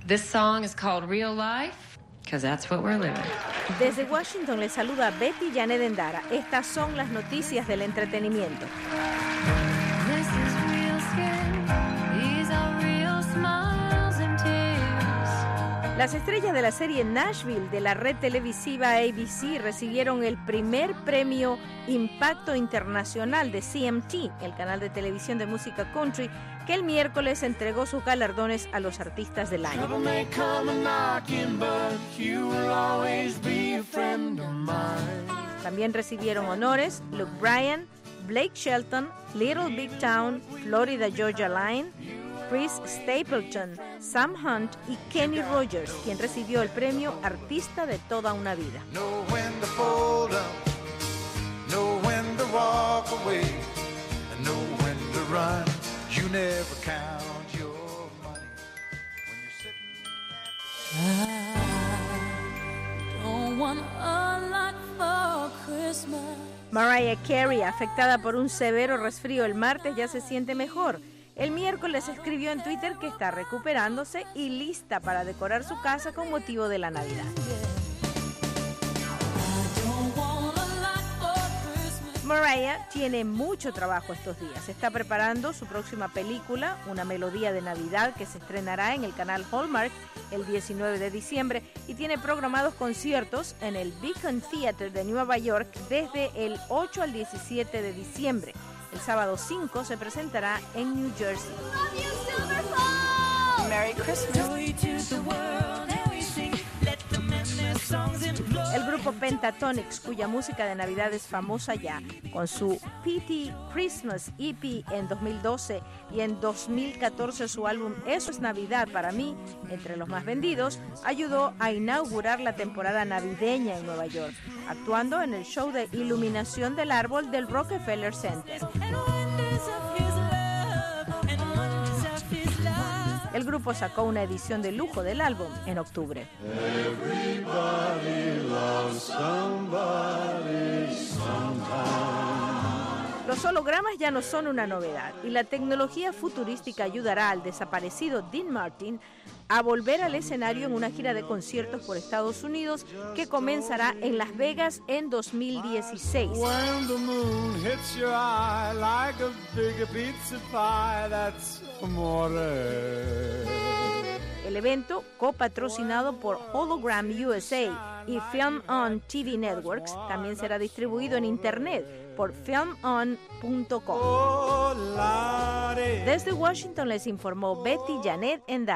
This song is called Real Life, because that's what we're living. Desde Washington les saluda Betty Janet Endara. Estas son las noticias del entretenimiento. This is real skin. These are real smiles and tears. Las estrellas de la serie Nashville de la red televisiva ABC recibieron el primer premio Impacto Internacional de CMT, el canal de televisión de música country, que el miércoles entregó sus galardones a los artistas del año. También recibieron honores Luke Bryan, Blake Shelton, Little Big Town, Florida Georgia Line, Chris Stapleton, Sam Hunt y Kenny Rogers, quien recibió el premio Artista de toda una vida. You never count your money when you're sitting I don't want a lot for Christmas. Mariah Carey, afectada por un severo resfrío el martes, ya se siente mejor. El miércoles escribió en Twitter que está recuperándose y lista para decorar su casa con motivo de la Navidad. Mariah tiene mucho trabajo estos días. Está preparando su próxima película, Una melodía de Navidad, que se estrenará en el canal Hallmark el 19 de diciembre y tiene programados conciertos en el Beacon Theater de Nueva York desde el 8 al 17 de diciembre. El sábado 5 se presentará en New Jersey. Merry Christmas. El grupo Pentatonix, cuya música de Navidad es famosa ya, con su PT Christmas EP en 2012 y en 2014 su álbum Eso es Navidad para mí, entre los más vendidos, ayudó a inaugurar la temporada navideña en Nueva York, actuando en el show de iluminación del árbol del Rockefeller Center. El grupo sacó una edición de lujo del álbum en octubre. Los hologramas ya no son una novedad y la tecnología futurística ayudará al desaparecido Dean Martin a volver al escenario en una gira de conciertos por Estados Unidos que comenzará en Las Vegas en 2016. El evento, copatrocinado por Hologram USA y Film On TV Networks, también será distribuido en internet por filmon.com. Desde Washington les informó Betty Janet Endara.